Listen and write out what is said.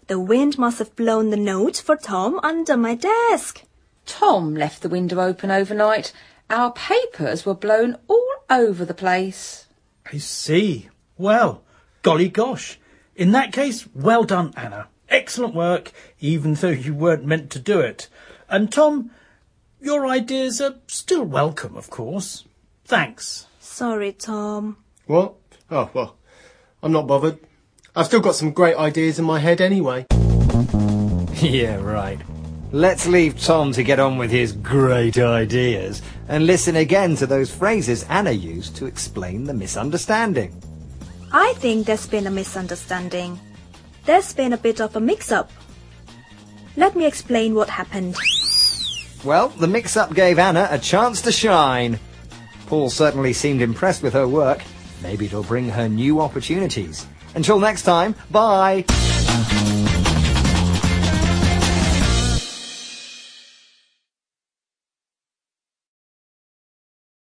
The wind must have blown the note for Tom under my desk. Tom left the window open overnight. Our papers were blown all over the place. I see. Well, golly gosh. In that case, well done, Anna. Excellent work, even though you weren't meant to do it. And Tom, your ideas are still welcome, of course. Thanks. Sorry, Tom. What? Oh, well, I'm not bothered. I've still got some great ideas in my head anyway. Yeah, right. Let's leave Tom to get on with his great ideas and listen again to those phrases Anna used to explain the misunderstanding. I think there's been a misunderstanding. There's been a bit of a mix-up. Let me explain what happened. Well, the mix-up gave Anna a chance to shine. Paul certainly seemed impressed with her work. Maybe it'll bring her new opportunities. Until next time, bye!